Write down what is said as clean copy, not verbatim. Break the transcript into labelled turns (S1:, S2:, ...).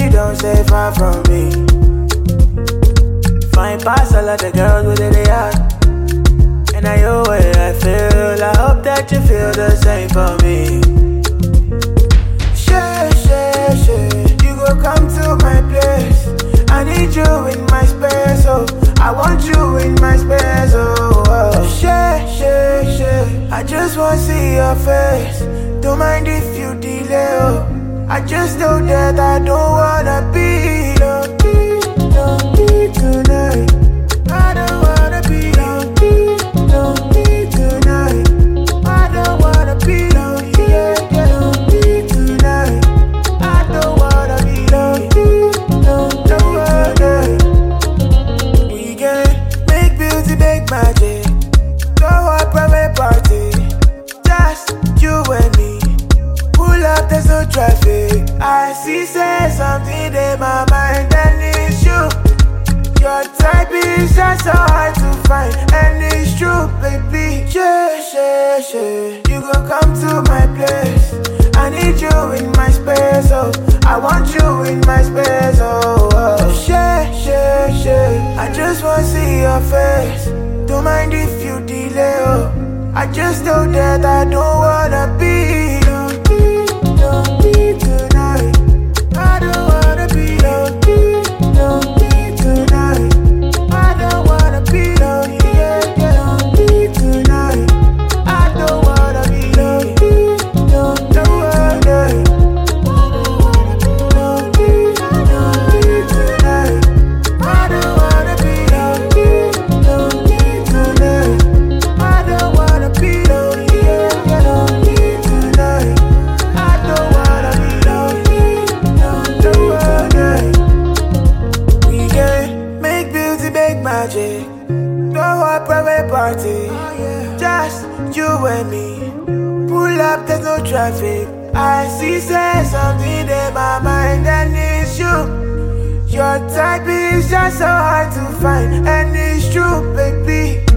S1: don't stay far from me. Fine pass all of the girls with it out. And I know where I feel. I hope that you feel the same for me. You go come to my place. I need you in my space, oh. I want you in my space, oh, oh. I just wanna see your face. Don't mind if you delay, oh. I just know that I don't wanna be lonely tonight. I don't wanna be lonely tonight. I don't wanna be lonely, lonely tonight. I don't wanna be lonely, We can make beauty, make magic. Go a private party, just you and me. Pull up, there's no traffic. I see, say something in my mind, and it's you. Your type is just so hard to find, and it's true, baby. You gon' come to my place. I need you in my space, oh. I want you in my space, oh, oh. I just wanna see your face. Don't mind if you delay, oh. I just know that I don't wanna be lonely tonight. I don't wanna be lonely tonight. I don't wanna be lonely tonight. I don't wanna be lonely tonight. I don't wanna be lonely tonight. I don't wanna be lonely tonight. I don't wanna be lonely tonight. We can make beauty, make magic. Go a private party, just you and me. Pull up, there's no traffic. I see, say something in my mind, and it's you. Your type is just so hard to find, and it's true, baby.